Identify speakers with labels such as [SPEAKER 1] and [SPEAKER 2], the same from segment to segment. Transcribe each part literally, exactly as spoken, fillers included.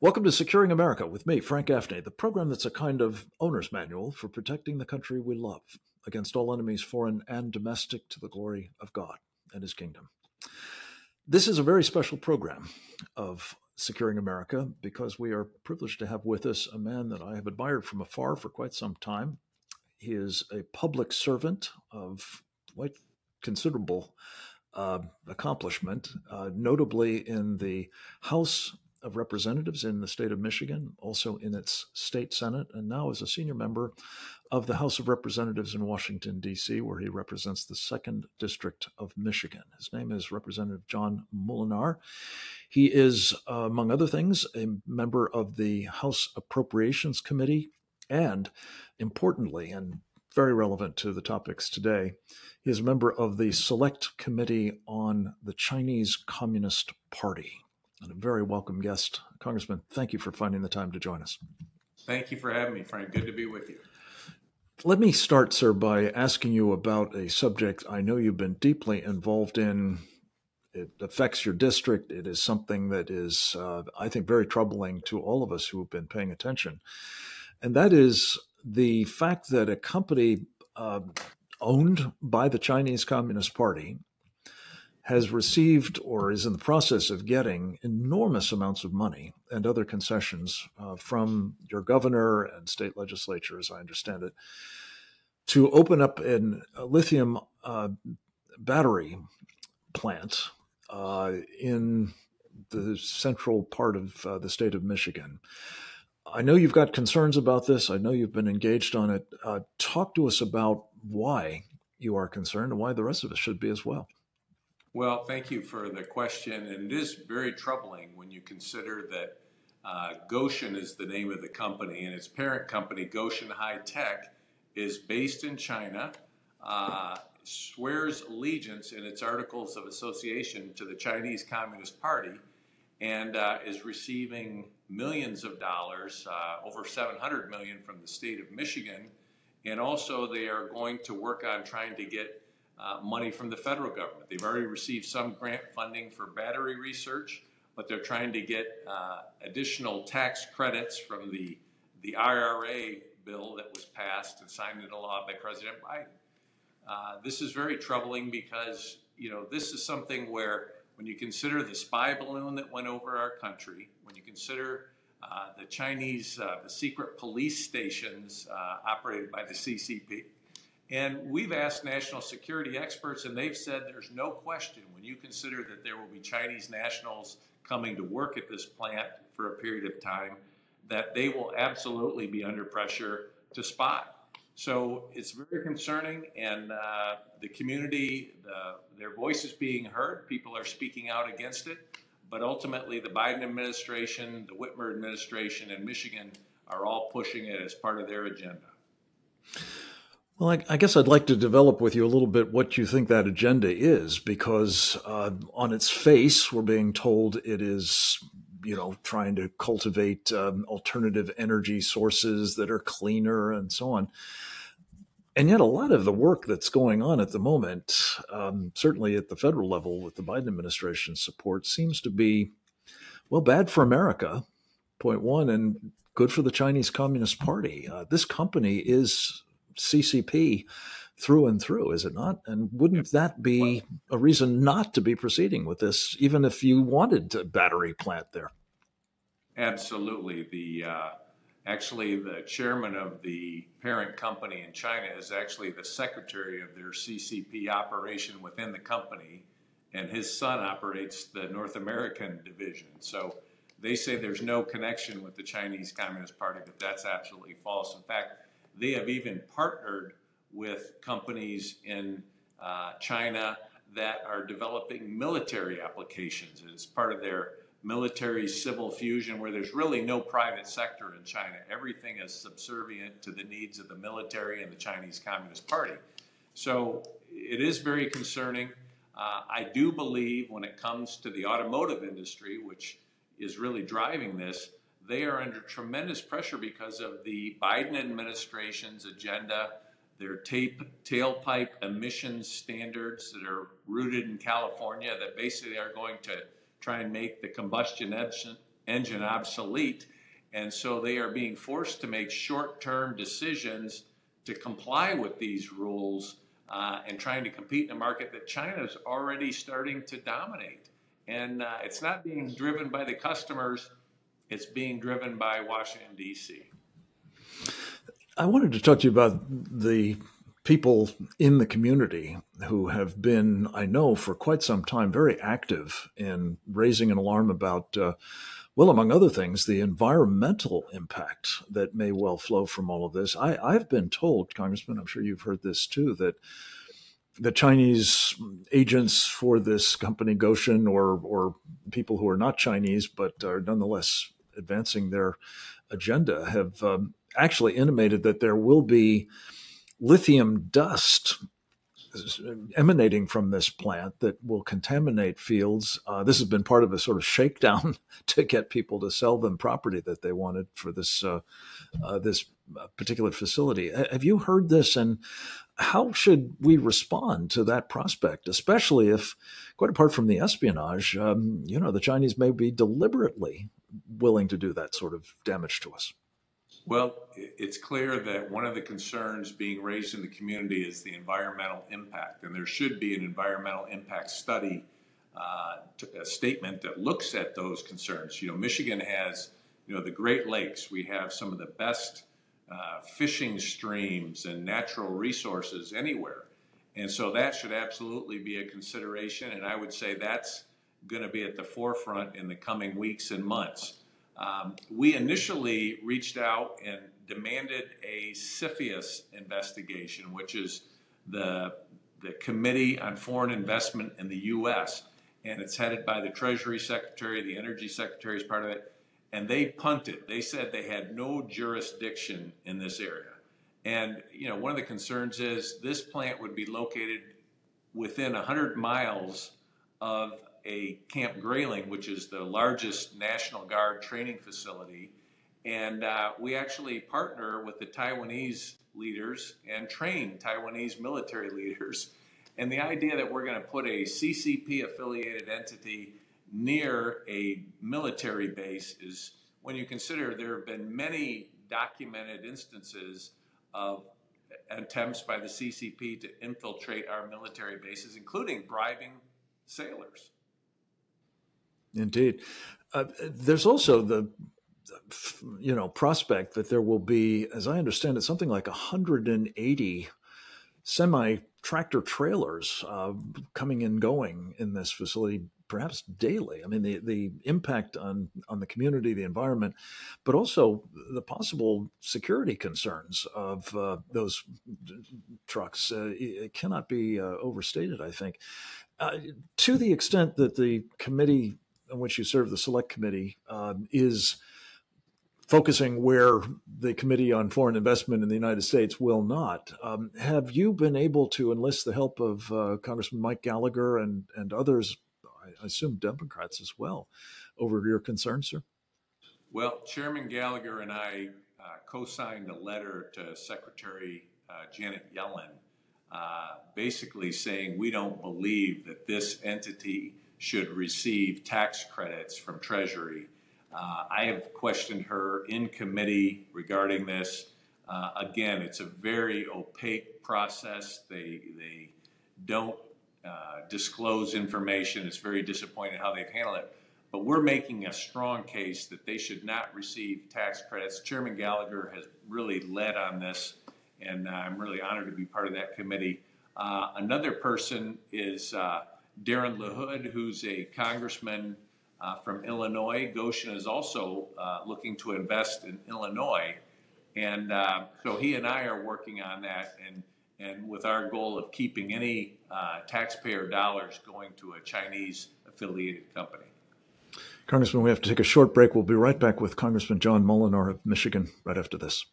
[SPEAKER 1] Welcome to Securing America with me, Frank Gaffney, the program that's a kind of owner's manual for protecting the country we love against all enemies, foreign and domestic, to the glory of God and his kingdom. This is a very special program of Securing America because we are privileged to have with us a man that I have admired from afar for quite some time. He is a public servant of quite considerable uh, accomplishment, uh, notably in the House of Representatives in the state of Michigan, also in its state Senate, and now as a senior member of the House of Representatives in Washington, D C, where he represents the second District of Michigan. His name is Representative John Moolenaar. He is, uh, among other things, a member of the House Appropriations Committee, and importantly, and very relevant to the topics today, he is a member of the Select Committee on the Chinese Communist Party. And a very welcome guest. Congressman, thank you for finding the time to join us.
[SPEAKER 2] Thank you for having me, Frank. Good to be with you.
[SPEAKER 1] Let me start, sir, by asking you about a subject I know you've been deeply involved in. It affects your district. It is something that is, uh, I think, very troubling to all of us who have been paying attention. And that is the fact that a company uh, owned by the Chinese Communist Party has received or is in the process of getting enormous amounts of money and other concessions uh, from your governor and state legislature, as I understand it, to open up an, a lithium uh, battery plant uh, in the central part of uh, the state of Michigan. I know you've got concerns about this. I know you've been engaged on it. Uh, talk to us about why you are concerned and why the rest of us should be as well.
[SPEAKER 2] Well, thank you for the question. And it is very troubling when you consider that uh, Gotion is the name of the company, and its parent company, Gotion High Tech, is based in China, uh, swears allegiance in its Articles of Association to the Chinese Communist Party, and uh, is receiving millions of dollars, uh, over seven hundred million dollars from the state of Michigan. And also they are going to work on trying to get Uh, money from the federal government. They've already received some grant funding for battery research, but they're trying to get uh, additional tax credits from the, the I R A bill that was passed and signed into law by President Biden. Uh, this is very troubling because, you know, this is something where when you consider the spy balloon that went over our country, when you consider uh, the Chinese, uh, the secret police stations uh, operated by the C C P, and we've asked national security experts, and they've said there's no question when you consider that there will be Chinese nationals coming to work at this plant for a period of time, that they will absolutely be under pressure to spy. So it's very concerning, and uh, the community, the, their voice is being heard. People are speaking out against it. But ultimately, the Biden administration, the Whitmer administration, and Michigan are all pushing it as part of their agenda.
[SPEAKER 1] Well, I, I guess I'd like to develop with you a little bit what you think that agenda is, because uh, on its face, we're being told it is, you know, trying to cultivate um, alternative energy sources that are cleaner and so on. And yet a lot of the work that's going on at the moment, um, certainly at the federal level with the Biden administration's support, seems to be, well, bad for America, point one, and good for the Chinese Communist Party. Uh, this company is C C P through and through, is it not? And wouldn't that be a reason not to be proceeding with this, even if you wanted a battery plant there?
[SPEAKER 2] Absolutely. The uh, actually the chairman of the parent company in China is actually the secretary of their C C P operation within the company, and his son operates the North American division. So they say there's no connection with the Chinese Communist Party, but that's absolutely false. In fact, they have even partnered with companies in uh, China that are developing military applications as part of their military civil fusion, where there's really no private sector in China. Everything is subservient to the needs of the military and the Chinese Communist Party. So it is very concerning. Uh, I do believe when it comes to the automotive industry, which is really driving this, they are under tremendous pressure because of the Biden administration's agenda, their tape, tailpipe emissions standards that are rooted in California that basically are going to try and make the combustion engine obsolete. And so they are being forced to make short-term decisions to comply with these rules uh, and trying to compete in a market that China is already starting to dominate. And uh, it's not being driven by the customers, it's being driven by Washington, D C.
[SPEAKER 1] I wanted to talk to you about the people in the community who have been, I know, for quite some time, very active in raising an alarm about, uh, well, among other things, the environmental impact that may well flow from all of this. I, I've been told, Congressman, I'm sure you've heard this too, that the Chinese agents for this company, Gotion, or or people who are not Chinese but are nonetheless advancing their agenda, have um, actually intimated that there will be lithium dust emanating from this plant that will contaminate fields. Uh, this has been part of a sort of shakedown to get people to sell them property that they wanted for this uh, uh, this particular facility. Have you heard this, and how should we respond to that prospect, especially if, quite apart from the espionage, um, you know, the Chinese may be deliberately willing to do that sort of damage to us?
[SPEAKER 2] Well, it's clear that one of the concerns being raised in the community is the environmental impact, and there should be an environmental impact study, uh, a statement that looks at those concerns. You know, Michigan has, you know, the Great Lakes. We have some of the best uh, fishing streams and natural resources anywhere, and so that should absolutely be a consideration. And I would say that's going to be at the forefront in the coming weeks and months. Um, we initially reached out and demanded a CFIUS investigation, which is the, the Committee on Foreign Investment in the U S, and it's headed by the Treasury Secretary, the Energy Secretary is part of it, and they punted. They said they had no jurisdiction in this area. And, you know, one of the concerns is this plant would be located within one hundred miles of a Camp Grayling, which is the largest National Guard training facility. And uh, we actually partner with the Taiwanese leaders and train Taiwanese military leaders. And the idea that we're going to put a C C P affiliated entity near a military base is, when you consider there have been many documented instances of attempts by the C C P to infiltrate our military bases, including bribing sailors.
[SPEAKER 1] Indeed. Uh, there's also the, you know, prospect that there will be, as I understand it, something like one hundred eighty semi-tractor trailers uh, coming and going in this facility, perhaps daily. I mean, the, the impact on, on the community, the environment, but also the possible security concerns of uh, those trucks. Uh, it cannot be uh, overstated, I think. Uh, to the extent that the committee in which you serve, the Select Committee, um, is focusing where the Committee on Foreign Investment in the United States will not. Um, have you been able to enlist the help of uh, Congressman Mike Gallagher and, and others, I assume Democrats as well, over your concerns, sir?
[SPEAKER 2] Well, Chairman Gallagher and I uh, co-signed a letter to Secretary uh, Janet Yellen, uh, basically saying we don't believe that this entity should receive tax credits from Treasury. Uh, I have questioned her in committee regarding this. Uh, again, it's a very opaque process. They, they don't uh, disclose information. It's very disappointing how they've handled it. But we're making a strong case that they should not receive tax credits. Chairman Gallagher has really led on this, and uh, I'm really honored to be part of that committee. Uh, another person is uh, Darren LaHood, who's a congressman uh, from Illinois. Gotion is also uh, looking to invest in Illinois. And uh, so he and I are working on that, and, and with our goal of keeping any uh, taxpayer dollars going to a Chinese affiliated company.
[SPEAKER 1] Congressman, we have to take a short break. We'll be right back with Congressman John Moolenaar of Michigan right after this.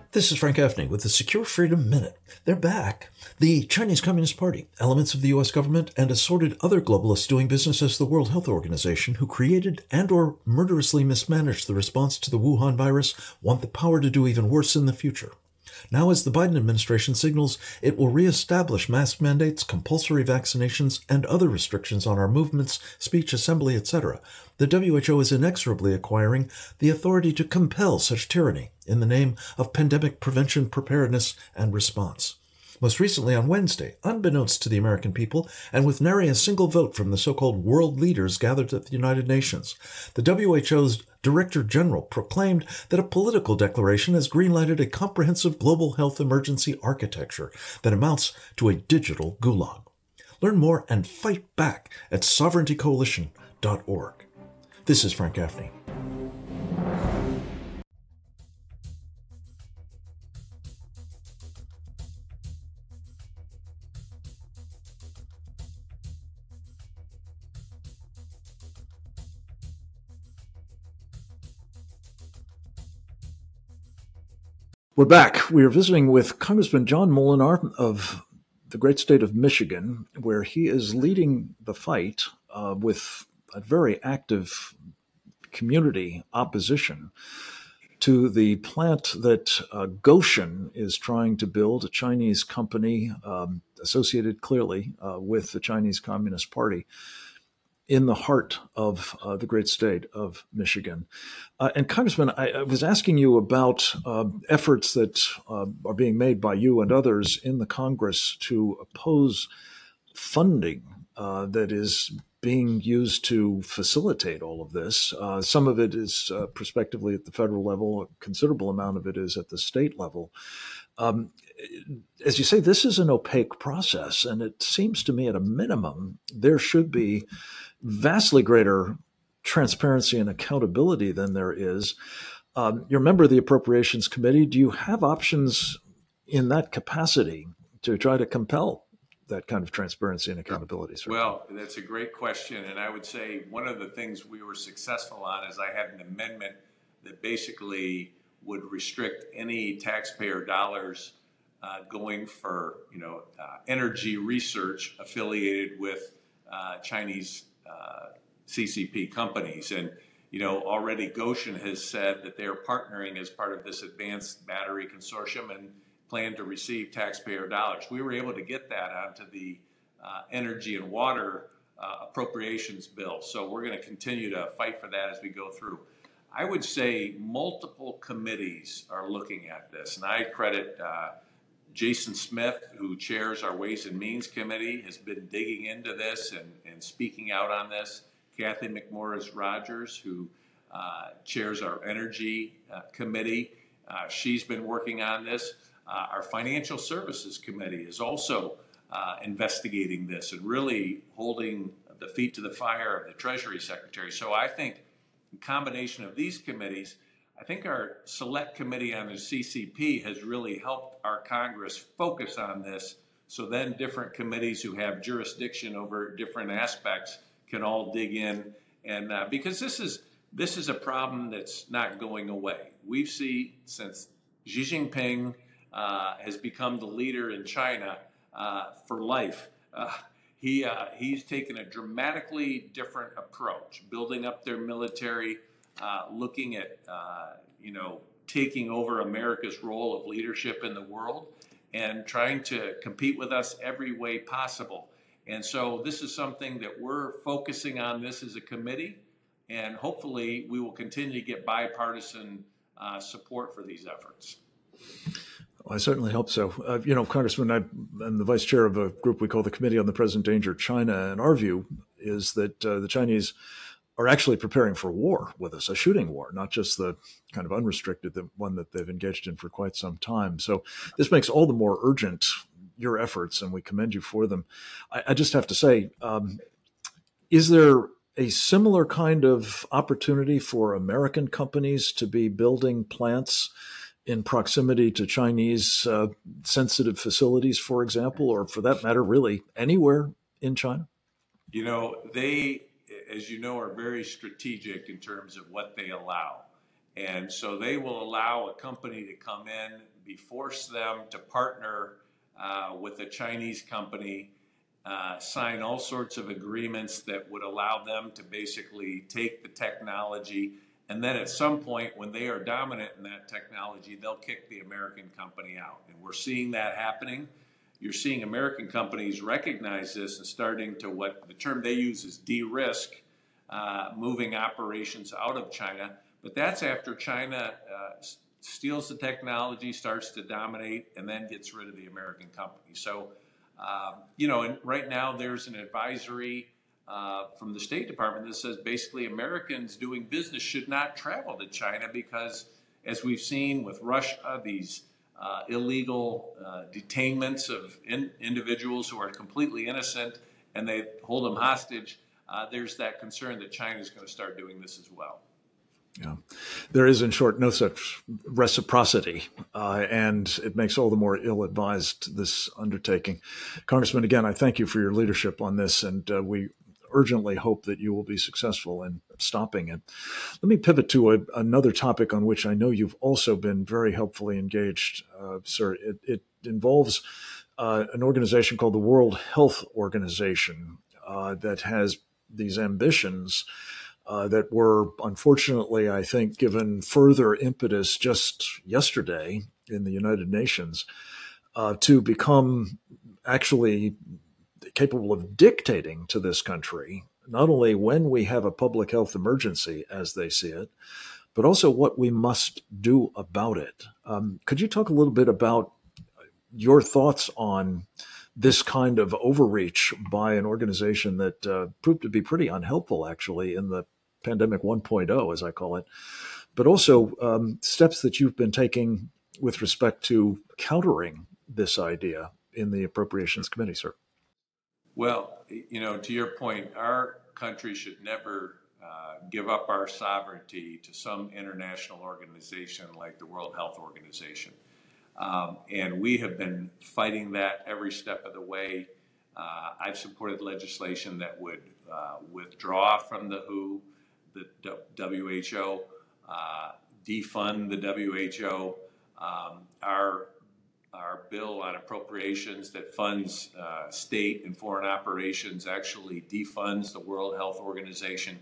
[SPEAKER 1] This is Frank Gaffney with the Secure Freedom Minute. They're back. The Chinese Communist Party, elements of the U S government, and assorted other globalists doing business as the World Health Organization who created and or murderously mismanaged the response to the Wuhan virus want the power to do even worse in the future. Now, as the Biden administration signals, it will reestablish mask mandates, compulsory vaccinations, and other restrictions on our movements, speech, assembly, et cetera. The W H O is inexorably acquiring the authority to compel such tyranny in the name of pandemic prevention, preparedness, and response. Most recently on Wednesday, unbeknownst to the American people, and with nary a single vote from the so-called world leaders gathered at the United Nations, the W H O's Director General proclaimed that a political declaration has greenlighted a comprehensive global health emergency architecture that amounts to a digital gulag. Learn more and fight back at sovereignty coalition dot org. This is Frank Gaffney. We're back. We are visiting with Congressman John Moolenaar of the great state of Michigan, where he is leading the fight uh, with a very active community opposition to the plant that uh, Gotion is trying to build, a Chinese company um, associated clearly uh, with the Chinese Communist Party, in the heart of uh, the great state of Michigan. Uh, and Congressman, I, I was asking you about uh, efforts that uh, are being made by you and others in the Congress to oppose funding uh, that is being used to facilitate all of this. Uh, some of it is uh, prospectively at the federal level, a considerable amount of it is at the state level. Um, as you say, this is an opaque process, and it seems to me at a minimum there should be vastly greater transparency and accountability than there is. Um, you're a member of the Appropriations Committee. Do you have options in that capacity to try to compel that kind of transparency and accountability, sir?
[SPEAKER 2] Well, that's a great question. And I would say one of the things we were successful on is I had an amendment that basically would restrict any taxpayer dollars uh, going for, you know, uh, energy research affiliated with uh, Chinese uh, C C P companies. And, you know, already Gotion has said that they're partnering as part of this advanced battery consortium and plan to receive taxpayer dollars. We were able to get that onto the uh, energy and water uh, appropriations bill. So we're going to continue to fight for that as we go through. I would say multiple committees are looking at this, and I credit uh, Jason Smith, who chairs our Ways and Means Committee, has been digging into this and, and speaking out on this. Kathy McMorris Rogers, who uh, chairs our Energy uh, Committee, uh, she's been working on this. Uh, our Financial Services Committee is also uh, investigating this and really holding the feet to the fire of the Treasury Secretary. So I think in combination of these committees, I think our Select Committee on the C C P has really helped our Congress focus on this, so then different committees who have jurisdiction over different aspects can all dig in. And uh, because this is this is a problem that's not going away. We've seen since Xi Jinping uh, has become the leader in China uh, for life. Uh, he uh, he's taken a dramatically different approach, building up their military, uh, looking at uh, you know taking over America's role of leadership in the world, and trying to compete with us every way possible. And so this is something that we're focusing on this as a committee, and hopefully we will continue to get bipartisan uh, support for these efforts.
[SPEAKER 1] Well, I certainly hope so. Uh, you know, Congressman, I, I'm the vice chair of a group we call the Committee on the Present Danger China, and our view is that uh, the Chinese are actually preparing for war with us, a shooting war, not just the kind of unrestricted the one that they've engaged in for quite some time. So this makes all the more urgent your efforts, and we commend you for them. I, I just have to say, um, is there a similar kind of opportunity for American companies to be building plants in proximity to Chinese uh, sensitive facilities, for example, or for that matter, really anywhere in China?
[SPEAKER 2] You know, they, as you know, are very strategic in terms of what they allow. And so they will allow a company to come in be force them to partner uh, with a Chinese company, uh, sign all sorts of agreements that would allow them to basically take the technology, and then at some point when they are dominant in that technology, they'll kick the American company out. And we're seeing that happening. You're seeing American companies recognize this and starting to, what the term they use is de-risk, uh, moving operations out of China. But that's after China uh, steals the technology, starts to dominate, and then gets rid of the American company. So, um, you know, and right now there's an advisory uh, from the State Department that says basically Americans doing business should not travel to China because, as we've seen with Russia, these uh, illegal uh, detainments of in, individuals who are completely innocent and they hold them hostage, uh, there's that concern that China is going to start doing this as well.
[SPEAKER 1] Yeah, there is, in short, no such reciprocity, uh, and it makes all the more ill-advised, this undertaking. Congressman, again, I thank you for your leadership on this, and uh, we urgently hope that you will be successful in stopping it. Let me pivot to a, another topic on which I know you've also been very helpfully engaged, uh, sir. It, it involves uh, an organization called the World Health Organization uh, that has these ambitions Uh, that were, unfortunately, I think, given further impetus just yesterday in the United Nations uh, to become actually capable of dictating to this country, not only when we have a public health emergency, as they see it, but also what we must do about it. Um, could you talk a little bit about your thoughts on this kind of overreach by an organization that uh, proved to be pretty unhelpful, actually, in the pandemic one point oh, as I call it, but also um, steps that you've been taking with respect to countering this idea in the Appropriations Committee, sir?
[SPEAKER 2] Well, you know, to your point, our country should never uh, give up our sovereignty to some international organization like the World Health Organization. Um, and we have been fighting that every step of the way. Uh, I've supported legislation that would uh, withdraw from the W H O, the W H O, uh, defund the W H O. Um, our our bill on appropriations that funds uh, state and foreign operations actually defunds the World Health Organization.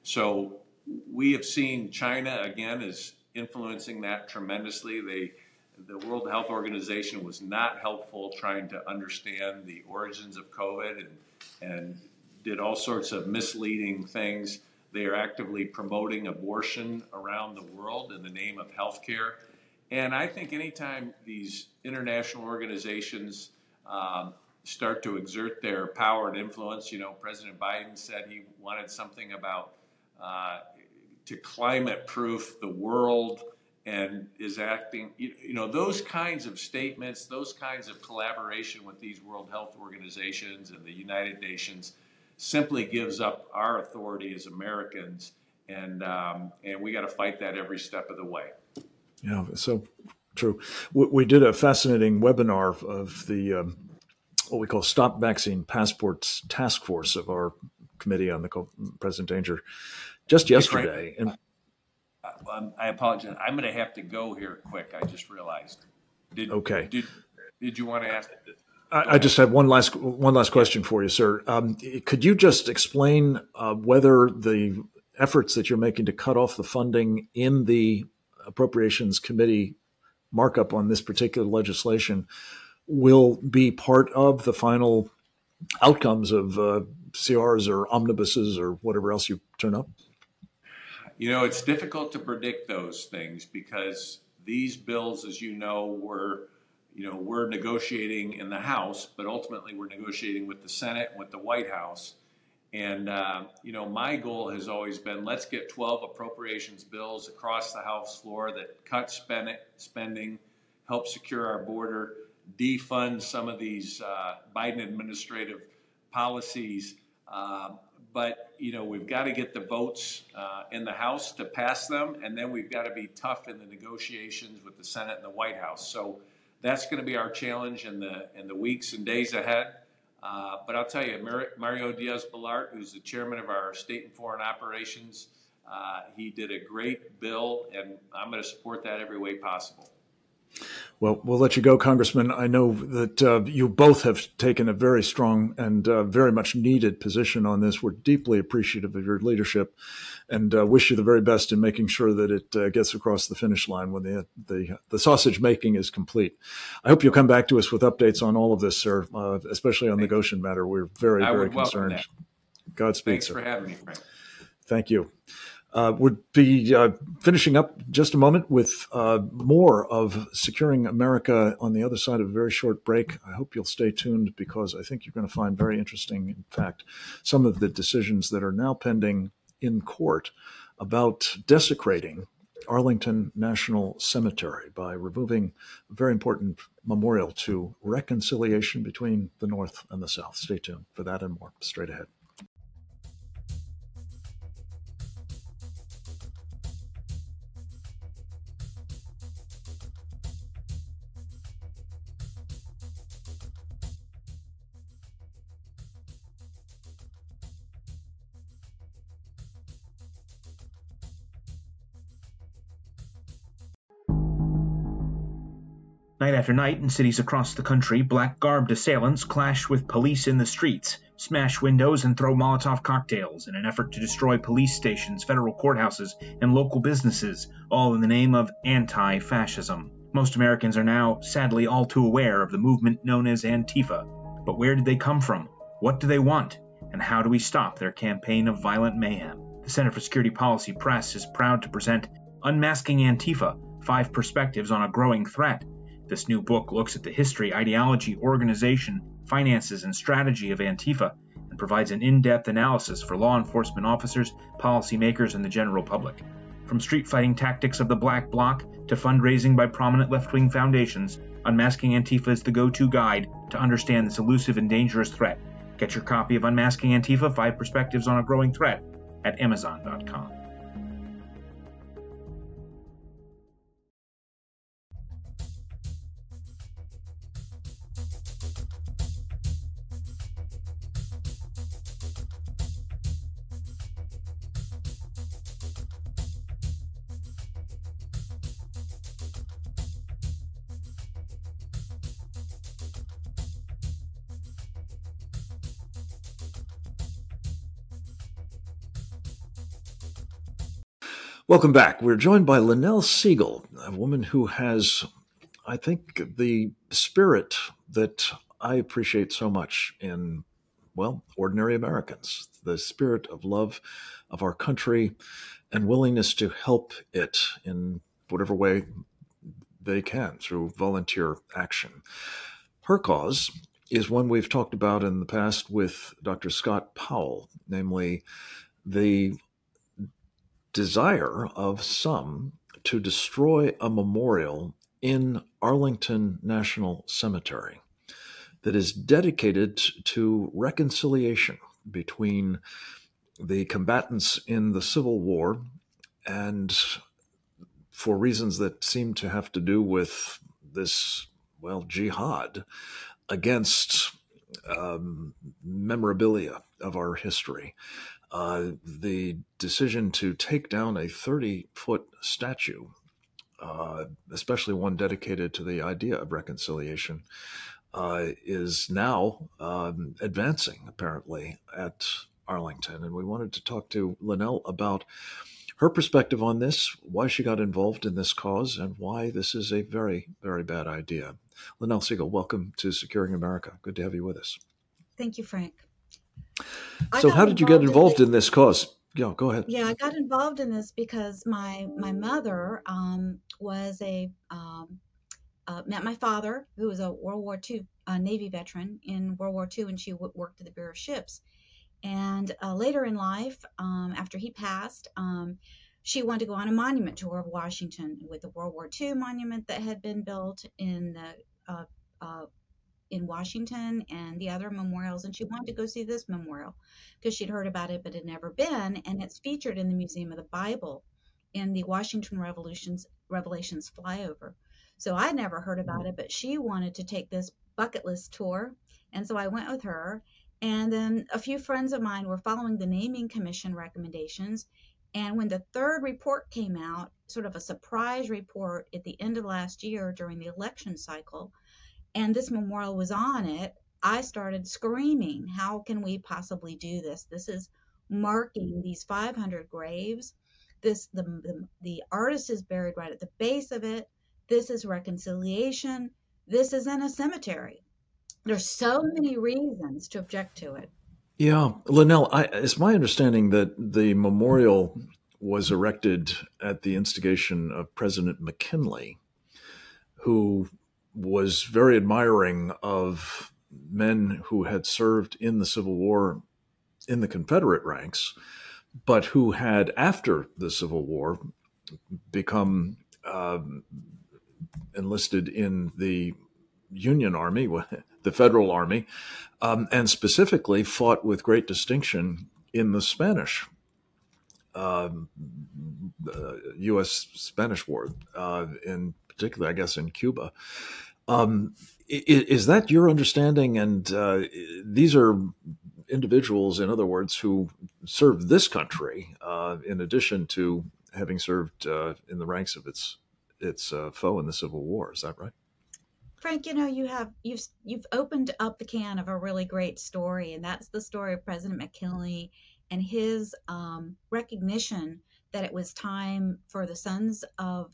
[SPEAKER 2] So we have seen China again is influencing that tremendously. They The World Health Organization was not helpful trying to understand the origins of COVID and, and did all sorts of misleading things. They are actively promoting abortion around the world in the name of healthcare. And I think anytime these international organizations um, start to exert their power and influence, you know, President Biden said he wanted something about uh, to climate-proof the world, and is acting, you, you know, those kinds of statements, those kinds of collaboration with these World Health Organizations and the United Nations simply gives up our authority as Americans, and um, and we got to fight that every step of the way.
[SPEAKER 1] Yeah, so true. We, we did a fascinating webinar of the um, what we call Stop Vaccine Passports Task Force of our Committee on the Present Danger just yesterday.
[SPEAKER 2] Hey, Frank, and um, I apologize. I'm going to have to go here quick. I just realized. Did,
[SPEAKER 1] okay.
[SPEAKER 2] Did Did you want to ask?
[SPEAKER 1] I, I just had one last one last question for you, sir. Um, could you just explain uh, whether the efforts that you're making to cut off the funding in the Appropriations Committee markup on this particular legislation will be part of the final outcomes of uh, C Rs or omnibuses or whatever else you turn up?
[SPEAKER 2] You know, it's difficult to predict those things because these bills, as you know, were, you know, we're negotiating in the House, but ultimately we're negotiating with the Senate and with the White House. And, uh, you know, my goal has always been, let's get twelve appropriations bills across the House floor that cut spend it, spending, help secure our border, defund some of these uh, Biden administrative policies. Uh, but, you know, we've got to get the votes uh, in the House to pass them, and then we've got to be tough in the negotiations with the Senate and the White House. So that's going to be our challenge in the in the weeks and days ahead. Uh, but I'll tell you, Mar- Mario Diaz-Balart, who's the chairman of our State and Foreign Operations, uh, he did a great bill, and I'm going to support that every way possible.
[SPEAKER 1] Well, we'll let you go, Congressman. I know that uh, you both have taken a very strong and uh, very much needed position on this. We're deeply appreciative of your leadership and uh, wish you the very best in making sure that it uh, gets across the finish line when the, the the sausage making is complete. I hope you'll come back to us with updates on all of this, sir, uh, especially on the Goshen matter. We're very,
[SPEAKER 2] I
[SPEAKER 1] very
[SPEAKER 2] would welcome
[SPEAKER 1] concerned.
[SPEAKER 2] that.
[SPEAKER 1] Godspeed,
[SPEAKER 2] Thanks
[SPEAKER 1] sir.
[SPEAKER 2] for having me, Frank.
[SPEAKER 1] Thank you. Uh, we'll be uh, finishing up just a moment with uh, more of Securing America on the other side of a very short break. I hope you'll stay tuned because I think you're going to find very interesting, in fact, some of the decisions that are now pending in court about desecrating Arlington National Cemetery by removing a very important memorial to reconciliation between the North and the South. Stay tuned for that and more straight ahead.
[SPEAKER 3] Night after night in cities across the country, black-garbed assailants clash with police in the streets, smash windows and throw Molotov cocktails in an effort to destroy police stations, federal courthouses, and local businesses, all in the name of anti-fascism. Most Americans are now, sadly, all too aware of the movement known as Antifa. But where did they come from? What do they want? And how do we stop their campaign of violent mayhem? The Center for Security Policy Press is proud to present Unmasking Antifa, Five Perspectives on a Growing Threat. This new book looks at the history, ideology, organization, finances, and strategy of Antifa and provides an in-depth analysis for law enforcement officers, policymakers, and the general public. From street fighting tactics of the Black Bloc to fundraising by prominent left-wing foundations, Unmasking Antifa is the go-to guide to understand this elusive and dangerous threat. Get your copy of Unmasking Antifa, Five Perspectives on a Growing Threat at amazon dot com.
[SPEAKER 1] Welcome back. We're joined by Lynelle Segal, a woman who has, I think, the spirit that I appreciate so much in, well, ordinary Americans, the spirit of love of our country and willingness to help it in whatever way they can through volunteer action. Her cause is one we've talked about in the past with Doctor Scott Powell, namely the desire of some to destroy a memorial in Arlington National Cemetery that is dedicated to reconciliation between the combatants in the Civil War and for reasons that seem to have to do with this, well, jihad against um, memorabilia of our history. Uh, the decision to take down a thirty-foot statue, uh, especially one dedicated to the idea of reconciliation, uh, is now um, advancing, apparently, at Arlington. And we wanted to talk to Lynelle about her perspective on this, why she got involved in this cause, and why this is a very, very bad idea. Lynelle Segal, welcome to Securing America. Good to have you with us.
[SPEAKER 4] Thank you, Frank.
[SPEAKER 1] So how did you get involved in, in this cause? Yeah, go ahead.
[SPEAKER 4] Yeah, I got involved in this because my my mother um, was a um, uh, met my father, who was a World War Two uh, Navy veteran in World War Two, and she w- worked at the Bureau of Ships. And uh, later in life, um, after he passed, um, she wanted to go on a monument tour of Washington with the World War Two monument that had been built in the uh, uh, in Washington and the other memorials, and she wanted to go see this memorial because she'd heard about it but had never been, and it's featured in the Museum of the Bible in the Washington Revolutions Revelations flyover. So I never heard about it, but she wanted to take this bucket list tour, and so I went with her. And then a few friends of mine were following the Naming Commission recommendations, And when the third report came out, sort of a surprise report at the end of last year during the election cycle, and this memorial was on it, I started screaming, how can we possibly do this? This is marking these five hundred graves. This the, the, the artist is buried right at the base of it. This is reconciliation. This isn't a cemetery. There's so many reasons to object to it.
[SPEAKER 1] Yeah, Linnell, I, it's my understanding that the memorial was erected at the instigation of President McKinley, who was very admiring of men who had served in the Civil War in the Confederate ranks, but who had, after the Civil War, become um, enlisted in the Union Army, the Federal Army, um, and specifically fought with great distinction in the Spanish, um, uh, U S Spanish War, uh, in particular, I guess, in Cuba. Um, is, is that your understanding? And uh, these are individuals, in other words, who served this country, uh, in addition to having served uh, in the ranks of its its uh, foe in the Civil War. Is that right?
[SPEAKER 4] Frank, you know, you have you've you've opened up the can of a really great story, and that's the story of President McKinley and his um, recognition that it was time for the sons of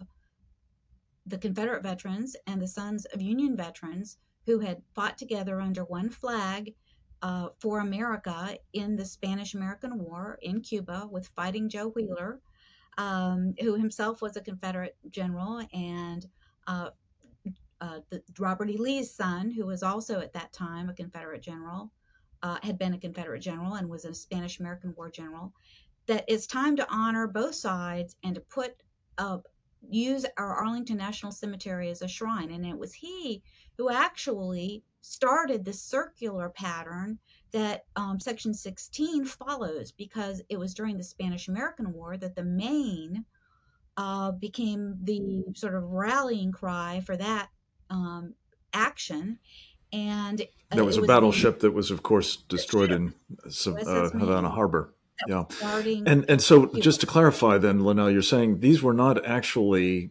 [SPEAKER 4] the Confederate veterans and the sons of Union veterans who had fought together under one flag uh, for America in the Spanish-American War in Cuba with Fighting Joe Wheeler, um, who himself was a Confederate general, and uh, uh, the, Robert E. Lee's son, who was also at that time a Confederate general, uh, had been a Confederate general and was a Spanish-American War general, that it's time to honor both sides and to put uh, use our Arlington National Cemetery as a shrine. And it was he who actually started the circular pattern that um, Section sixteen follows, because it was during the Spanish-American War that the Maine uh, became the sort of rallying cry for that um, action. And uh,
[SPEAKER 1] there was
[SPEAKER 4] it
[SPEAKER 1] a
[SPEAKER 4] was
[SPEAKER 1] battleship the, that was, of course, destroyed in uh, Havana Harbor. Yeah. And and so just to clarify then, Linnell, you're saying these were not actually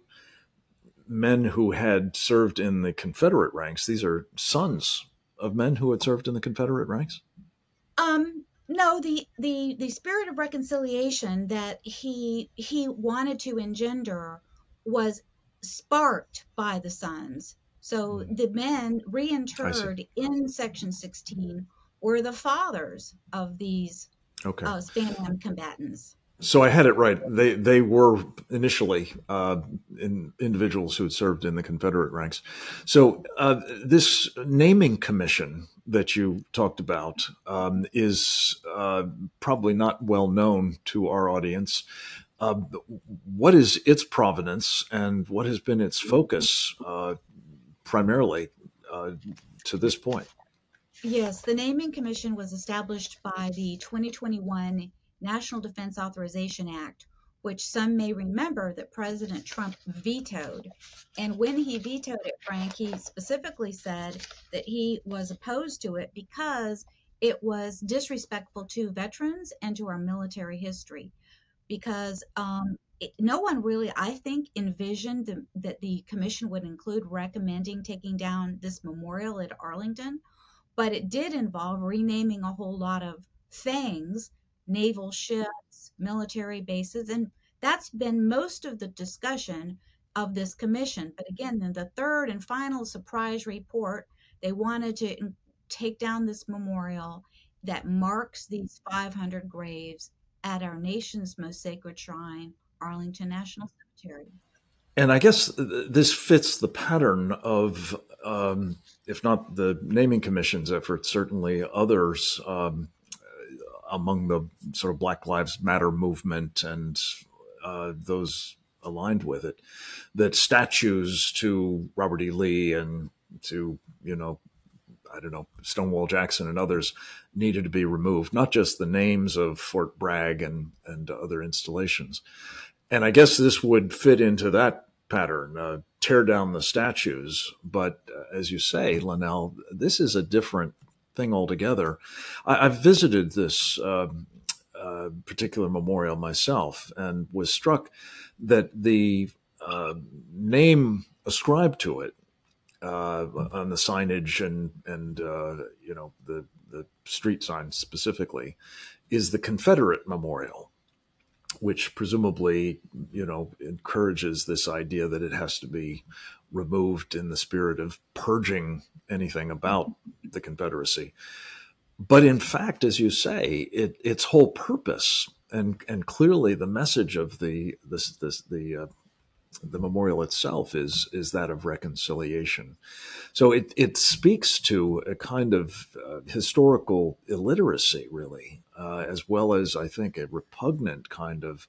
[SPEAKER 1] men who had served in the Confederate ranks. These are sons of men who had served in the Confederate ranks?
[SPEAKER 4] Um, no, the, the, the spirit of reconciliation that he he wanted to engender was sparked by the sons. So mm. the men reinterred in Section sixteen were the fathers of these Okay. Uh, Spanish combatants.
[SPEAKER 1] So I had it right. They they were initially uh, in, individuals who had served in the Confederate ranks. So uh, this naming commission that you talked about um, is uh, probably not well known to our audience. Uh, what is its provenance and what has been its focus uh, primarily uh, to this point?
[SPEAKER 4] Yes, the Naming Commission was established by the twenty twenty-one National Defense Authorization Act, which some may remember that President Trump vetoed. And when he vetoed it, Frank, he specifically said that he was opposed to it because it was disrespectful to veterans and to our military history. Because um, it, no one really, I think, envisioned the, that the commission would include recommending taking down this memorial at Arlington. But it did involve renaming a whole lot of things, naval ships, military bases, and that's been most of the discussion of this commission. But again, in the third and final surprise report, they wanted to take down this memorial that marks these five hundred graves at our nation's most sacred shrine, Arlington National Cemetery.
[SPEAKER 1] And I guess this fits the pattern of, um, if not the Naming Commission's efforts, certainly others um, among the sort of Black Lives Matter movement and uh, those aligned with it, that statues to Robert E. Lee and to, you know, I don't know, Stonewall Jackson and others needed to be removed, not just the names of Fort Bragg and, and other installations. And I guess this would fit into that pattern, uh, tear down the statues. But uh, as you say, Linnell, this is a different thing altogether. I, I've visited this uh, uh, particular memorial myself and was struck that the uh, name ascribed to it uh, on the signage and and uh, you know the the street signs specifically is the Confederate Memorial, which presumably, you know, encourages this idea that it has to be removed in the spirit of purging anything about the Confederacy. But in fact, as you say, it, its whole purpose and and clearly the message of the this this the uh, the memorial itself is is that of reconciliation. So it it speaks to a kind of uh, historical illiteracy, really, uh, as well as I think a repugnant kind of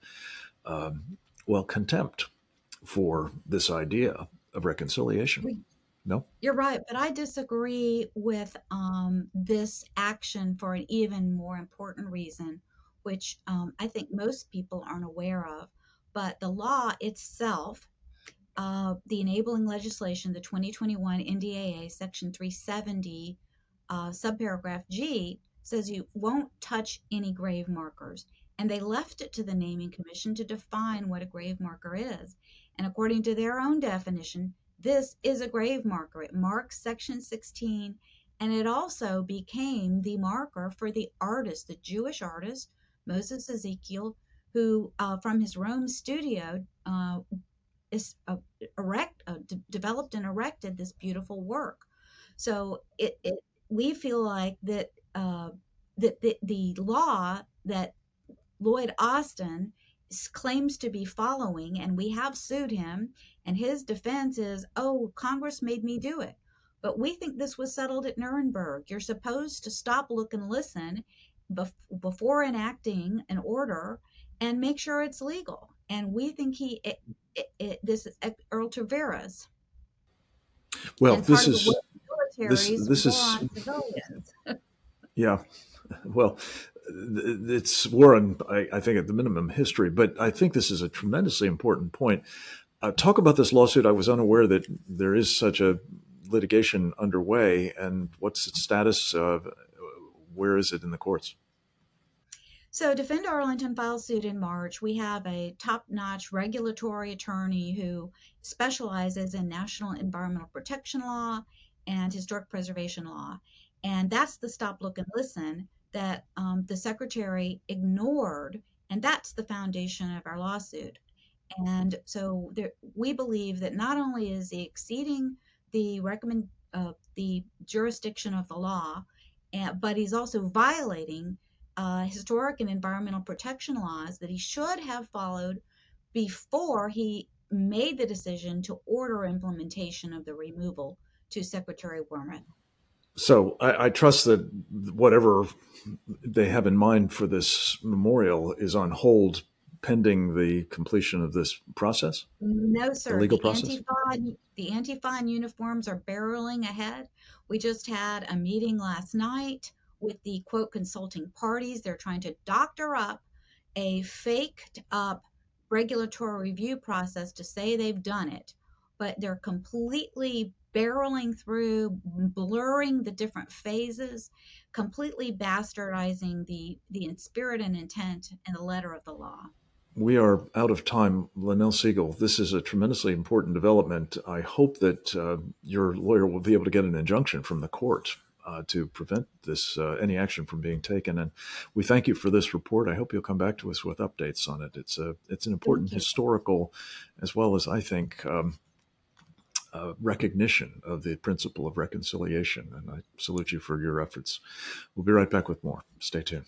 [SPEAKER 1] um, well contempt for this idea of reconciliation. No?
[SPEAKER 4] You're right, but I disagree with um, this action for an even more important reason, which um, I think most people aren't aware of. But the law itself, uh, the enabling legislation, the twenty twenty-one N D A A Section three seventy, uh, subparagraph G, says you won't touch any grave markers. And they left it to the Naming Commission to define what a grave marker is. And according to their own definition, this is a grave marker. It marks Section sixteen, and it also became the marker for the artist, the Jewish artist, Moses Ezekiel, who uh, from his Rome studio uh, is uh, erect, uh, d- developed and erected this beautiful work. So it, it we feel like that uh, that the, the law that Lloyd Austin claims to be following, and we have sued him, and his defense is, oh, Congress made me do it. But we think this was settled at Nuremberg. You're supposed to stop, look, and listen bef- before enacting an order and make sure it's legal. And we think he, it, it, it, this is Earl Tavares.
[SPEAKER 1] Well,
[SPEAKER 4] and
[SPEAKER 1] this
[SPEAKER 4] part
[SPEAKER 1] is
[SPEAKER 4] of the
[SPEAKER 1] this this
[SPEAKER 4] war
[SPEAKER 1] is
[SPEAKER 4] on civilians.
[SPEAKER 1] yeah. Well, it's war on, I, I think, at the minimum, history. But I think this is a tremendously important point. Uh, talk about this lawsuit. I was unaware that there is such a litigation underway. And what's its status? Uh, where is it in the courts?
[SPEAKER 4] So Defend Arlington filed suit in March. We have a top-notch regulatory attorney who specializes in national environmental protection law and historic preservation law. And that's the stop, look, and listen that um, the secretary ignored, and that's the foundation of our lawsuit. And so there, we believe that not only is he exceeding the recommend uh, the jurisdiction of the law, and, but he's also violating uh, historic and environmental protection laws that he should have followed before he made the decision to order implementation of the removal to Secretary Wormuth.
[SPEAKER 1] So I, I trust that whatever they have in mind for this memorial is on hold pending the completion of this process?
[SPEAKER 4] No, sir.
[SPEAKER 1] The legal
[SPEAKER 4] the
[SPEAKER 1] process?
[SPEAKER 4] Antifa, the Antifa uniforms are barreling ahead. We just had a meeting last night with the, quote, consulting parties. They're trying to doctor up a faked up regulatory review process to say they've done it, but they're completely barreling through, blurring the different phases, completely bastardizing the, the spirit and intent and the letter of the law.
[SPEAKER 1] We are out of time. Lynnell Siegel, this is a tremendously important development. I hope that uh, your lawyer will be able to get an injunction from the court uh, to prevent this uh, any action from being taken. And we thank you for this report. I hope you'll come back to us with updates on it. It's a it's an important historical, as well as I think um, uh, recognition of the principle of reconciliation. And I salute you for your efforts. We'll be right back with more. Stay tuned.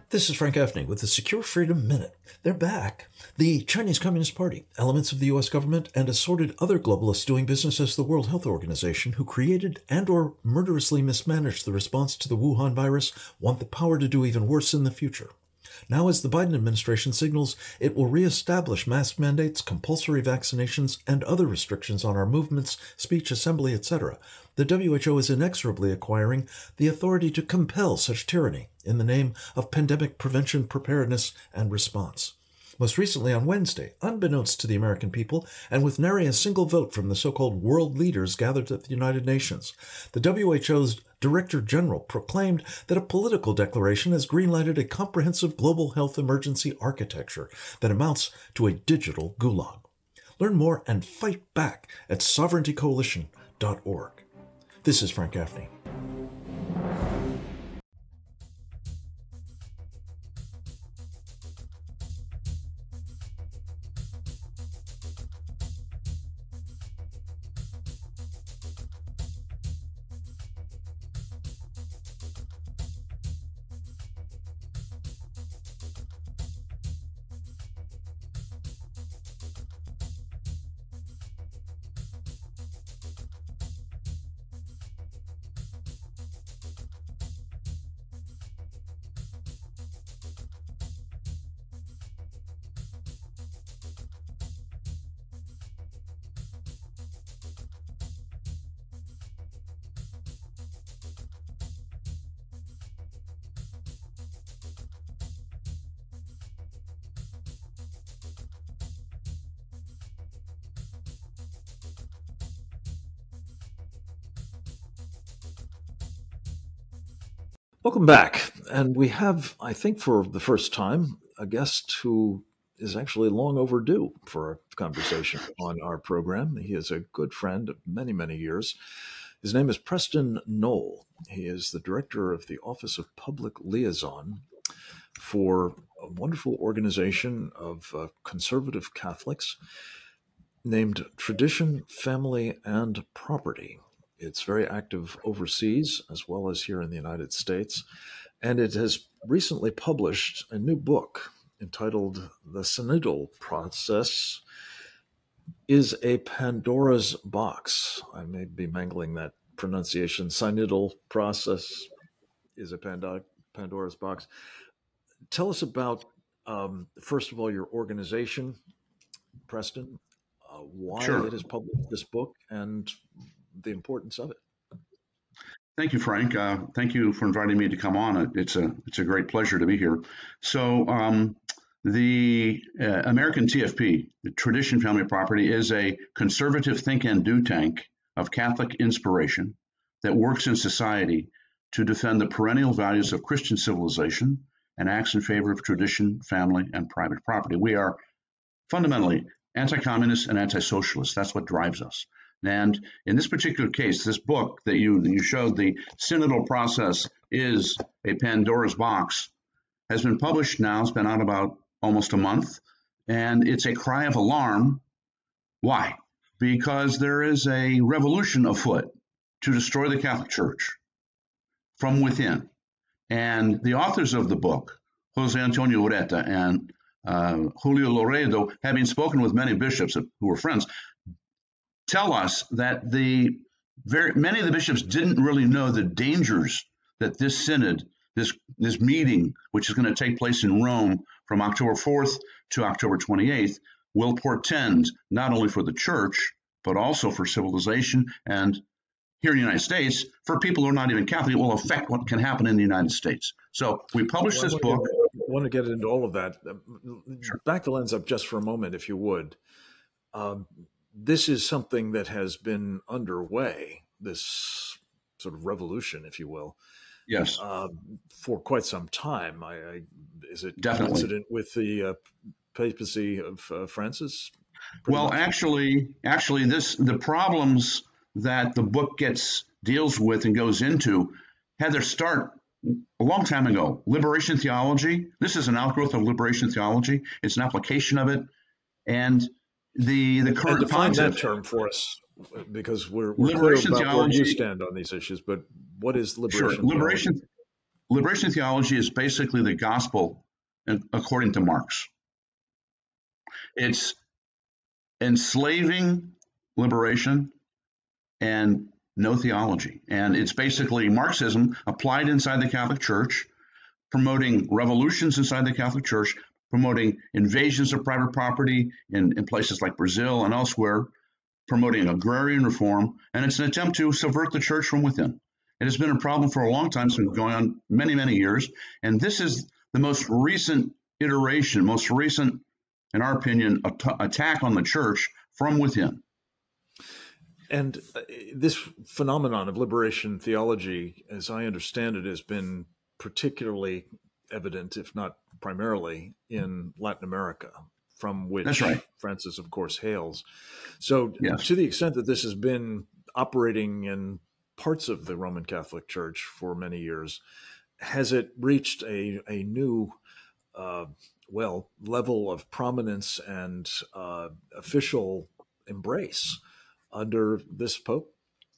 [SPEAKER 1] This is Frank Gaffney with the Secure Freedom Minute. They're back. The Chinese Communist Party, elements of the U S government, and assorted other globalists doing business as the World Health Organization who created and or murderously mismanaged the response to the Wuhan virus want the power to do even worse in the future. Now, as the Biden administration signals it will reestablish mask mandates, compulsory vaccinations, and other restrictions on our movements, speech, assembly, et cetera, the W H O is inexorably acquiring the authority to compel such tyranny in the name of pandemic prevention, preparedness, and response. Most recently on Wednesday, unbeknownst to the American people, and with nary a single vote from the so-called world leaders gathered at the United Nations, the W H O's Director General proclaimed that a political declaration has greenlighted a comprehensive global health emergency architecture that amounts to a digital gulag. Learn more and fight back at sovereignty coalition dot org. This is Frank Gaffney. Welcome back. And we have, I think for the first time, a guest who is actually long overdue for a conversation on our program. He is a good friend of many, many years. His name is Preston Knoll. He is the director of the Office of Public Liaison for a wonderful organization of uh, conservative Catholics named Tradition, Family, and Property. It's very active overseas as well as here in the United States. And it has recently published a new book entitled The Synodal Process is a Pandora's Box. I may be mangling that pronunciation. Synodal Process is a Pandora, Pandora's Box. Tell us about, um, first of all, your organization, Preston, uh, why
[SPEAKER 5] Sure.
[SPEAKER 1] it has published this book, and the importance of it.
[SPEAKER 5] Thank you, Frank. Uh, thank you for inviting me to come on. It's a it's a great pleasure to be here. So um, the uh, American T F P, the Tradition, Family, Property, is a conservative think and do tank of Catholic inspiration that works in society to defend the perennial values of Christian civilization and acts in favor of tradition, family, and private property. We are fundamentally anti-communist and anti-socialist. That's what drives us. And in this particular case, this book that you you showed, The Synodal Process is a Pandora's Box, has been published now. It's been out about almost a month, and it's a cry of alarm. Why? Because there is a revolution afoot to destroy the Catholic Church from within. And the authors of the book, Jose Antonio Ureta and uh, Julio Loredo, having spoken with many bishops who were friends, tell us that the very many of the bishops didn't really know the dangers that this synod, this this meeting, which is going to take place in Rome from October fourth to October twenty-eighth, will portend not only for the church, but also for civilization, and here in the United States, for people who are not even Catholic, it will affect what can happen in the United States. So we published
[SPEAKER 1] Well,
[SPEAKER 5] this
[SPEAKER 1] I want
[SPEAKER 5] book.
[SPEAKER 1] to, I want to get into all of that.
[SPEAKER 5] Sure.
[SPEAKER 1] Back the lens up just for a moment, if you would. Um, This is something that has been underway, this sort of revolution, if you will,
[SPEAKER 5] Yes,
[SPEAKER 1] uh, for quite some time. I, I, is it
[SPEAKER 5] Definitely.
[SPEAKER 1] coincident with the uh, papacy of uh, Francis? Pretty
[SPEAKER 5] Well,
[SPEAKER 1] much?
[SPEAKER 5] actually, actually, this the problems that the book gets deals with and goes into had their start a long time ago. Liberation theology. This is an outgrowth of liberation theology. It's an application of it, and the the
[SPEAKER 1] And
[SPEAKER 5] current
[SPEAKER 1] define that
[SPEAKER 5] pontiff.
[SPEAKER 1] term for us, because we're, we're clear
[SPEAKER 5] Liberation
[SPEAKER 1] about where you
[SPEAKER 5] theology.
[SPEAKER 1] stand on these issues. But what is
[SPEAKER 5] Sure,
[SPEAKER 1] liberation
[SPEAKER 5] liberation.
[SPEAKER 1] theology?
[SPEAKER 5] liberation theology is basically the gospel according to Marx. It's enslaving liberation and no theology. And it's basically Marxism applied inside the Catholic Church, promoting revolutions inside the Catholic Church, promoting invasions of private property in, in places like Brazil and elsewhere, promoting agrarian reform, and it's an attempt to subvert the church from within. It has been a problem for a long time, it's been going on many, many years, and this is the most recent iteration, most recent, in our opinion, at- attack on the church from within.
[SPEAKER 1] And uh, this phenomenon of liberation theology, as I understand it, has been particularly evident, if not primarily, in Latin America, from which
[SPEAKER 5] That's right.
[SPEAKER 1] Francis, of course, hails. So
[SPEAKER 5] Yes.
[SPEAKER 1] to the extent that this has been operating in parts of the Roman Catholic Church for many years, has it reached a, a new, uh, well, level of prominence and uh, official embrace under this Pope?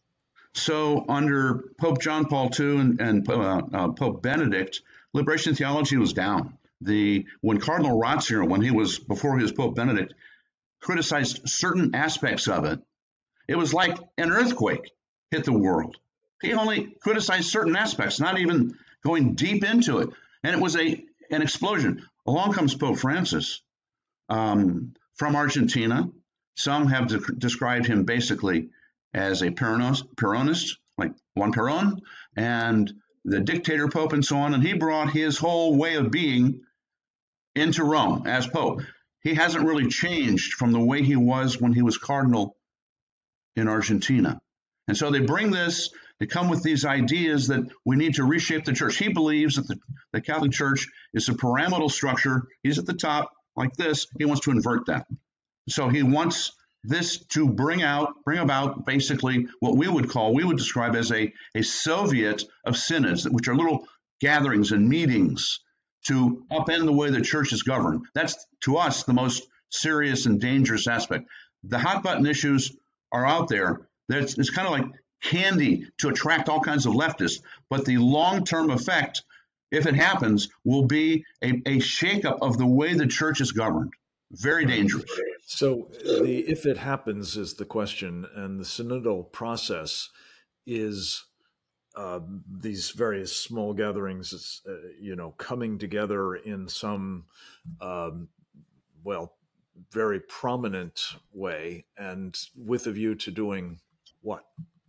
[SPEAKER 5] So under Pope John Paul the Second and, and uh, uh, Pope Benedict, liberation theology was down. The when Cardinal Ratzinger, when he was before he was Pope Benedict, criticized certain aspects of it, it was like an earthquake hit the world. He only criticized certain aspects, not even going deep into it, and it was a an explosion. Along comes Pope Francis um, from Argentina. Some have de- described him basically as a Peronist, Peronist, like Juan Perón, and the dictator Pope and so on, and he brought his whole way of being into Rome as Pope. He hasn't really changed from the way he was when he was Cardinal in Argentina. And so they bring this, they come with these ideas that we need to reshape the church. He believes that the, the Catholic Church is a pyramidal structure. He's at the top like this. He wants to invert that. So he wants this to bring out, bring about basically what we would call, we would describe as a, a Soviet of synods, which are little gatherings and meetings to upend the way the church is governed. That's, to us, the most serious and dangerous aspect. The hot button issues are out there. That's, it's kind of like candy to attract all kinds of leftists. But the long-term effect, if it happens, will be a, a shakeup of the way the church is governed. Very dangerous.
[SPEAKER 1] So the if it happens is the question, and the synodal process is uh, these various small gatherings, uh, you know, coming together in some, um, well, very prominent way, and with a view to doing what?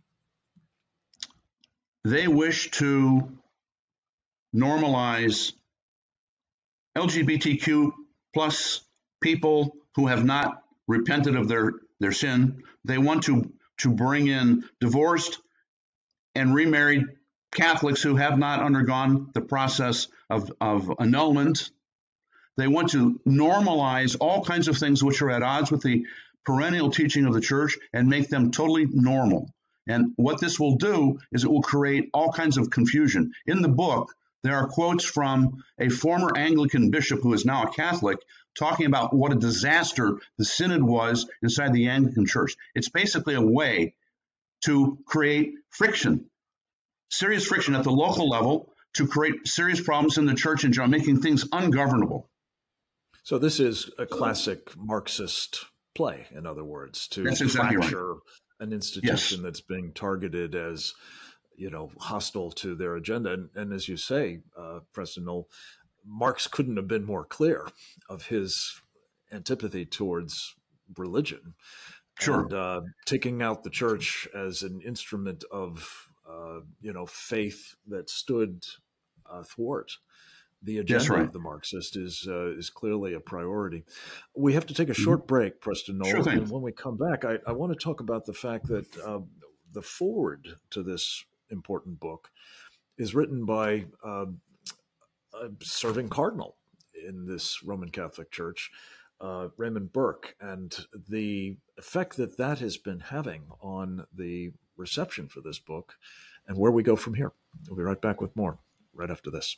[SPEAKER 5] They wish to normalize L G B T Q plus people who have not repented of their, their sin. They want to, to bring in divorced and remarried Catholics who have not undergone the process of, of annulment. They want to normalize all kinds of things which are at odds with the perennial teaching of the church and make them totally normal. And what this will do is it will create all kinds of confusion. In the book, there are quotes from a former Anglican bishop who is now a Catholic talking about what a disaster the synod was inside the Anglican church. It's basically a way to create friction, serious friction at the local level, to create serious problems in the church in general, making things ungovernable.
[SPEAKER 1] So this is a classic Marxist play, in other words, to
[SPEAKER 5] That's exactly
[SPEAKER 1] fracture
[SPEAKER 5] right.
[SPEAKER 1] an institution
[SPEAKER 5] Yes.
[SPEAKER 1] that's being targeted as, you know, hostile to their agenda. And, and as you say, uh, Preston Knoll, Marx couldn't have been more clear of his antipathy towards religion.
[SPEAKER 5] Sure.
[SPEAKER 1] And uh, taking out the church as an instrument of, uh, you know, faith that stood uh, thwart the agenda
[SPEAKER 5] right.
[SPEAKER 1] of the Marxist is uh, is clearly a priority. We have to take a short break, Preston Knoll,
[SPEAKER 5] Sure thing.
[SPEAKER 1] and when we come back, I, I want to talk about the fact that uh, the foreword to this important book is written by uh, a serving cardinal in this Roman Catholic Church, uh, Raymond Burke, and the effect that that has been having on the reception for this book and where we go from here. We'll be right back with more right after this.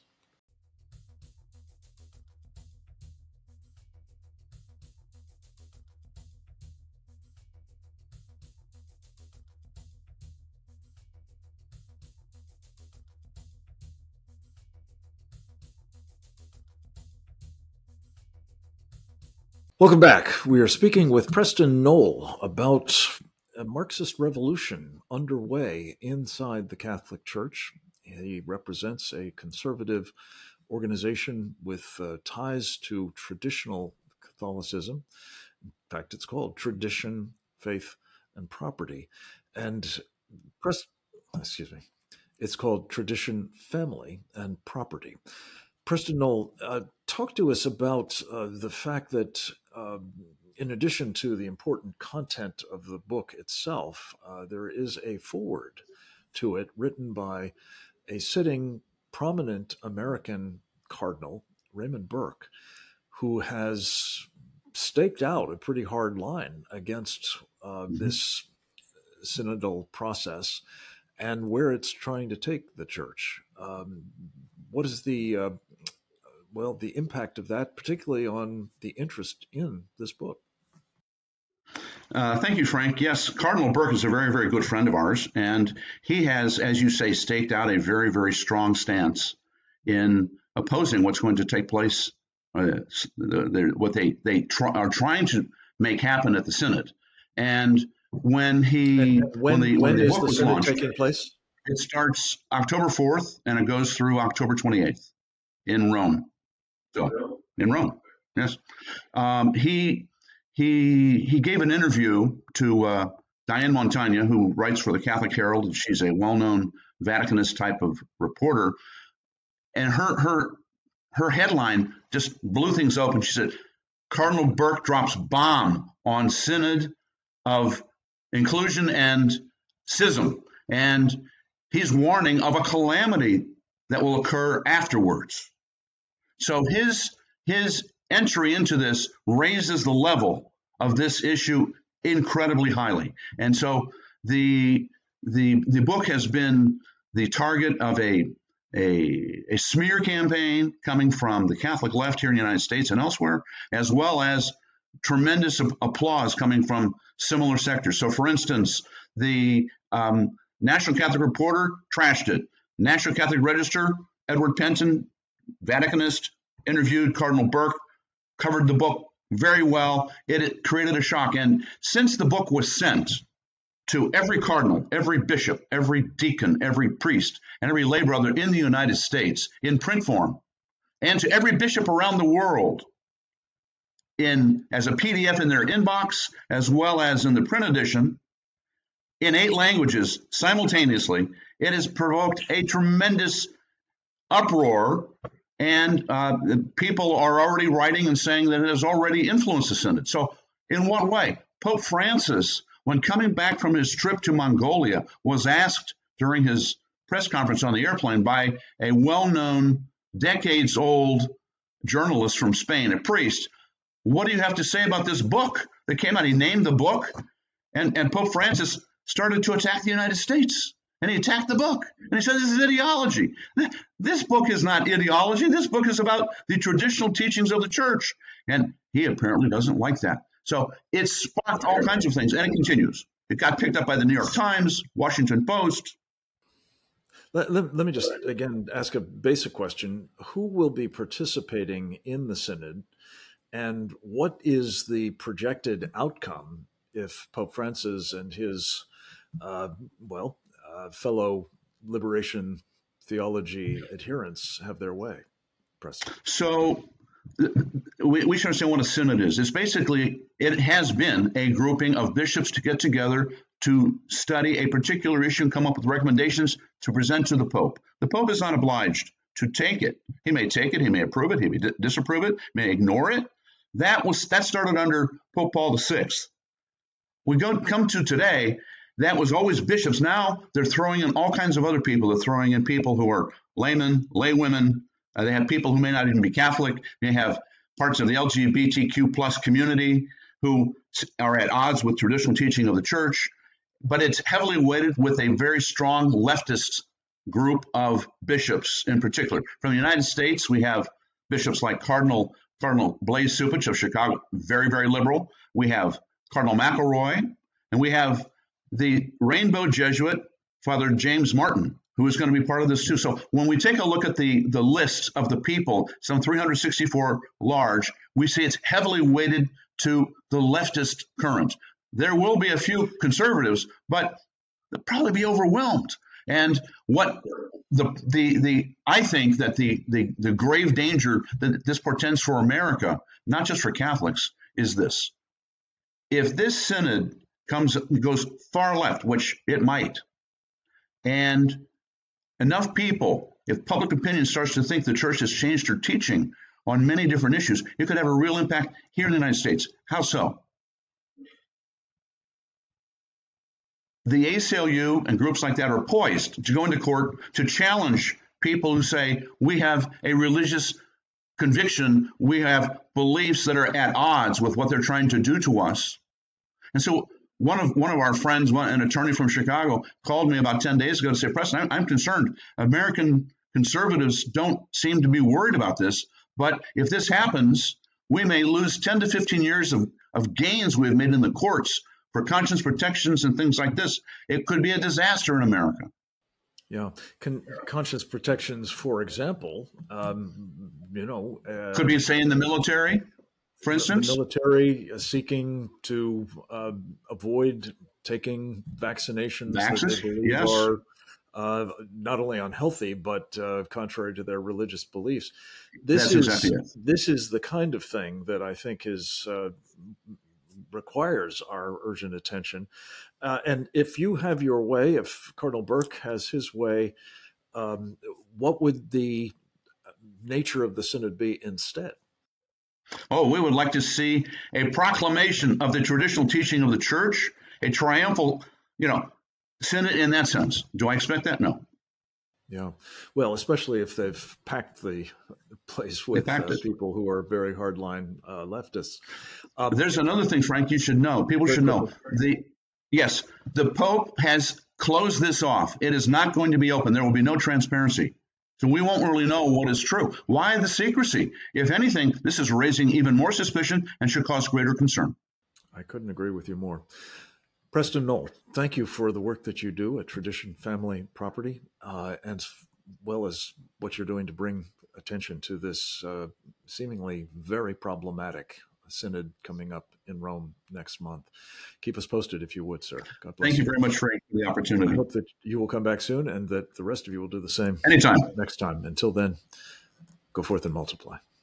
[SPEAKER 1] Welcome back. We are speaking with Preston Knoll about a Marxist revolution underway inside the Catholic Church. He represents a conservative organization with uh, ties to traditional Catholicism. In fact, it's called Tradition, Faith, and Property. And Prest- excuse me, it's called Tradition, Family, and Property. Preston Knoll, uh, talk to us about uh, the fact that, uh, in addition to the important content of the book itself, uh, there is a foreword to it written by a sitting prominent American cardinal, Raymond Burke, who has staked out a pretty hard line against uh, mm-hmm. this synodal process and where it's trying to take the church. Um, what is the uh, well, the impact of that, particularly on the interest in this book?
[SPEAKER 5] Uh, thank you, Frank. Yes, Cardinal Burke is a very, very good friend of ours, and he has, as you say, staked out a very, very strong stance in opposing what's going to take place, uh, the, what they they try, are trying to make happen at the Synod. And when he
[SPEAKER 1] and when
[SPEAKER 5] when the,
[SPEAKER 1] when
[SPEAKER 5] when the
[SPEAKER 1] is
[SPEAKER 5] book
[SPEAKER 1] the
[SPEAKER 5] was
[SPEAKER 1] Synod
[SPEAKER 5] launched,
[SPEAKER 1] taking place?
[SPEAKER 5] It starts October fourth and it goes through October twenty-eighth in Rome. So in Rome, yes. Um, he he he gave an interview to uh, Diane Montagna, who writes for the Catholic Herald. She's a well-known Vaticanist type of reporter, and her her her headline just blew things open. She said, "Cardinal Burke drops bomb on Synod of Inclusion and Schism," and he's warning of a calamity that will occur afterwards. So his his entry into this raises the level of this issue incredibly highly. And so the the the book has been the target of a a, a smear campaign coming from the Catholic left here in the United States and elsewhere, as well as tremendous applause coming from similar sectors. So, for instance, the um, National Catholic Reporter trashed it. National Catholic Register, Edward Penton, Vaticanist, interviewed Cardinal Burke, covered the book very well. It, it created a shock. And since the book was sent to every cardinal, every bishop, every deacon, every priest, and every lay brother in the United States in print form, and to every bishop around the world in as a P D F in their inbox, as well as in the print edition, in eight languages simultaneously, it has provoked a tremendous uproar. And uh, people are already writing and saying that it has already influenced the Synod. So in what way? Pope Francis, when coming back from his trip to Mongolia, was asked during his press conference on the airplane by a well-known, decades-old journalist from Spain, a priest, "What do you have to say about this book that came out?" He named the book, and, and Pope Francis started to attack the United States. And he attacked the book. And he said, "This is ideology." This book is not ideology. This book is about the traditional teachings of the church. And he apparently doesn't like that. So it sparked all kinds of things. And it continues. It got picked up by the New York Times, Washington Post.
[SPEAKER 1] Let, let, let me just, again, ask a basic question. Who will be participating in the Synod? And what is the projected outcome if Pope Francis and his, uh, well, Uh, fellow liberation theology adherents have their way? Preston.
[SPEAKER 5] So we, we should understand what a synod is. It's basically, it has been a grouping of bishops to get together to study a particular issue and come up with recommendations to present to the Pope. The Pope is not obliged to take it. He may take it, he may approve it, he may disapprove it, may ignore it. That was that started under Pope Paul the Sixth. We go come to today. That was always bishops. Now they're throwing in all kinds of other people. They're throwing in people who are laymen, laywomen. Uh, they have people who may not even be Catholic. They have parts of the L G B T Q plus community who are at odds with traditional teaching of the church. But it's heavily weighted with a very strong leftist group of bishops in particular. From the United States, we have bishops like Cardinal Cardinal Blaise Cupich of Chicago, very, very liberal. We have Cardinal McElroy, and we have the Rainbow Jesuit, Father James Martin, who is going to be part of this too. So when we take a look at the, the list of the people, some three hundred sixty-four large, we see it's heavily weighted to the leftist current. There will be a few conservatives, but they'll probably be overwhelmed. And what the the the I think that the the the grave danger that this portends for America, not just for Catholics, is this: if this synod comes goes far left, which it might, and enough people, if public opinion starts to think the church has changed her teaching on many different issues, it could have a real impact here in the United States. How so? The A C L U and groups like that are poised to go into court to challenge people who say we have a religious conviction, we have beliefs that are at odds with what they're trying to do to us. And so one of one of our friends, one, an attorney from Chicago, called me about ten days ago to say, Preston, I'm, I'm concerned. American conservatives don't seem to be worried about this, but if this happens, we may lose ten to fifteen years of, of gains we've made in the courts for conscience protections and things like this. It could be a disaster in America.
[SPEAKER 1] Yeah. Con- conscience protections, for example, um, you know. Uh,
[SPEAKER 5] could be, say, in the military, for instance?
[SPEAKER 1] The military seeking to uh, avoid taking vaccinations
[SPEAKER 5] Vaxxers?
[SPEAKER 1] that they believe
[SPEAKER 5] Yes.
[SPEAKER 1] are uh, not only unhealthy, but uh, contrary to their religious beliefs. This
[SPEAKER 5] That's
[SPEAKER 1] is
[SPEAKER 5] exactly it.
[SPEAKER 1] This is the kind of thing that I think is uh, requires our urgent attention. Uh, and if you have your way, if Cardinal Burke has his way, um, what would the nature of the synod be instead?
[SPEAKER 5] Oh, we would like to see a proclamation of the traditional teaching of the church, a triumphal, you know, synod in that sense. Do I expect that? No.
[SPEAKER 1] Yeah. Well, especially if they've packed the place with uh, people who are very hardline uh, leftists. Um,
[SPEAKER 5] There's another thing, Frank, you should know. People should know. The Yes, the Pope has closed this off. It is not going to be open. There will be no transparency. So we won't really know what is true. Why the secrecy? If anything, this is raising even more suspicion and should cause greater concern.
[SPEAKER 1] I couldn't agree with you more. Preston Knoll, thank you for the work that you do at Tradition Family Property, uh, as well as what you're doing to bring attention to this uh, seemingly very problematic synod coming up in Rome next month. Keep us posted if you would, sir. God bless
[SPEAKER 5] Thank you
[SPEAKER 1] you
[SPEAKER 5] very much, Frank, for the opportunity.
[SPEAKER 1] I hope that you will come back soon and that the rest of you will do the same
[SPEAKER 5] anytime
[SPEAKER 1] next time. Until then, go forth and multiply.